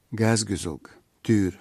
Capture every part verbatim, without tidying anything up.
Gaz güzulg, tür.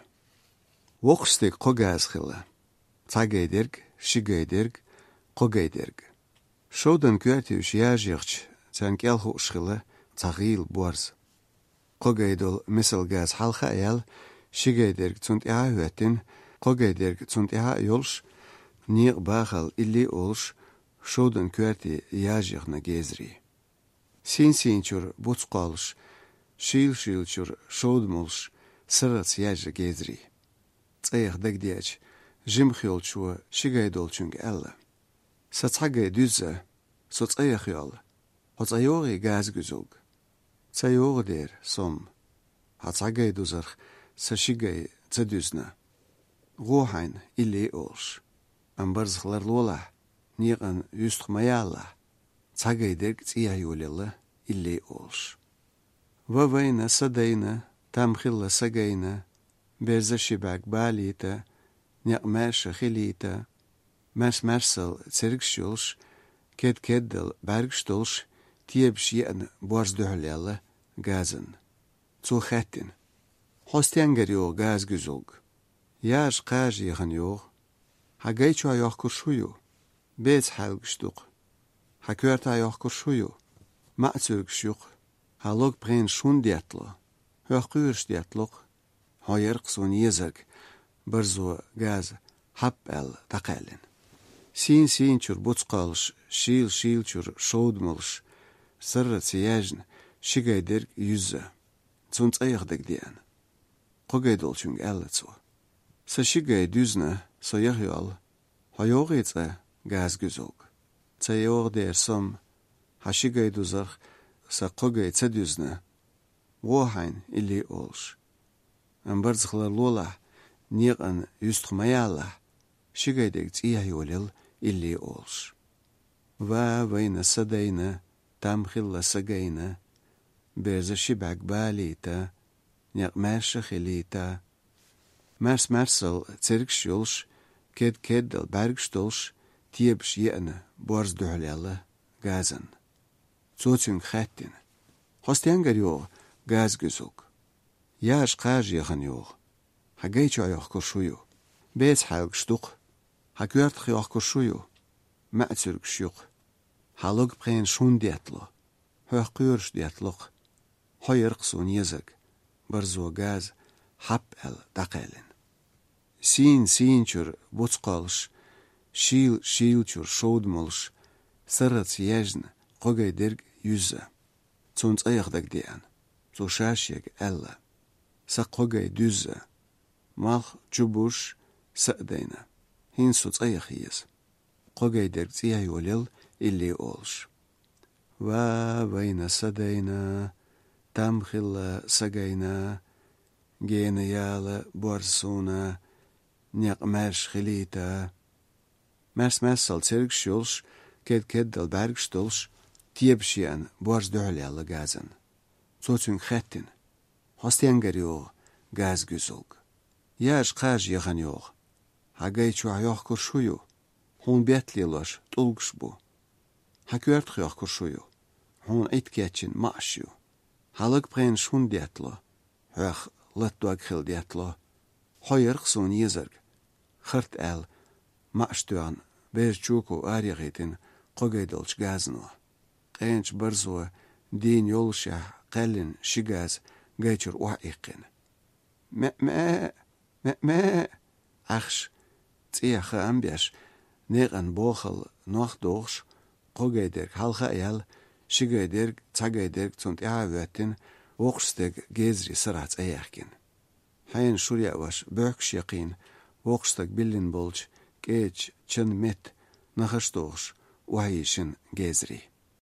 Voxstig qogaz khila. Tagaydirg, shigaydirg, qogaydirg. Shodan kwertiush yajirch, tsankelhu shkhila, tsagil borz. Qogaydol misal gaz halqa ayal, shigaydirg tsunt ihahuatin, qogaydirg tsunt iha yolsh, niq baxal illi olsh, shodan kwerti yajirna gezri. Sin sinchur butsqalsh, shil shilchur shodmulsh, sirats yajra gezri. Tsayaq dagdiach, jimkhjolchua shigaydolchung alla. Satsagay düzza, so tsayaq yol, hotsayori gaz güzulg. Tsayori der, som. Hatsagay duzarch, sa shigay tsadüzna. Ruhain illi olsh. Ambarzkhlar lola, niqan yustkhmayalla. Tsagay derg tsiyayolilla illi olsh. Vavayna sadayna, tamkhilla sagayna, Berza shibak balita, niqmasha khilita, mers mersal zirgshulsh, ked keddel bergstulsh, tiebsh yen borsduhlella gazen. Zu khettin. Hostianger yo gaz güzulg. Yash qaj yechan yo, hagaychu ayoh kurshuyo, bez halgshtuk. Hakwert ayoh kurshuyo, ma'zurgshuk, halog bren shundiatlo, hochqurshdiatlok, Hoyerqsun yezerg, barzo gaz, hap el taqalin. Sin sinchur butsqalsh, shil shilchur shodmulsh, sirrat siyajn, shigaydirg yüzze. Zunt ayagdag diyan. Qogaydolchung allatso. Sa shigay düzna, so yahyol, hoyogitsa gaz güzog. Tsayog der som, ha shigay duzarch, sa qogaytsa düzna, wohain illi olsh. Ambarzkhlar lola, niqan yustkhmayalla, shigaydeg tsiyayolil illi olsh. Va vayna sadayna, tamkhilla sagayna, berza shibak balita, niqmasha khilita, mers mersal zirgshulsh, ked keddel bergstulsh, tiebsh yena, borz duhlella, gazan. Zotsung khattin. Hostianger yo, gaz güzug. Yash qaj yechan yo. Hagaychu ayoh kurshuyo. Bez halgshtuk. Hakwert khyoh kurshuyo. Ma'zurg shuk. Halog bren shundiatlo. Hochqursh diatlok. Hoyerqsun yezag. Barzo gaz hap el daqalin. Sin sinchur butsqalsh. Shil shilchur shodmulsh. Sirrats yajn qogaydirg yüzze. Zunt ayagdag diyan. Zo shashyag alla. Sa qogay düzze. Malch chubush sa'dayna. Hin suts ayakhiz. Qogay derg tsiyayolil illi olsh. Va vayna sadayna, tamkhilla sagayna, gena yala borsuna, niqmash khilita. Mers mersal zirgshulsh, ked keddel bergstulsh, tiebshian bors duhlella gazen. Zotsung khattin. Hostianger yo gaz güzulg. Yash qaj yechan yo. Hagaychu ayoh kurshuyo. Hun betlilosh tulgsh bu. Hakwert khyoh kurshuyo. Hun itketchin ma'shyo. Halag bren shundiatlo. Hoch latduag khildiatlo. Hoyerqsun yezerg. Khart el ma'shtuan berchuko ariyagitin qogaydolch gazno. Qench barzo din yolshah qallin shigaz gaychur wa'iqin. Ma ma ma ma achsh tsiyakha ambiash neqan bokhal nachdochsh qogayderg halqa ayal shigayderg tsagayderg zunt ihawatin woqsteg gezri sirats ayaqkin. Hayn shurya wash böksh yaqin woqsteg billin bolch kech chin met nakhashdochsh wahayishin gezri.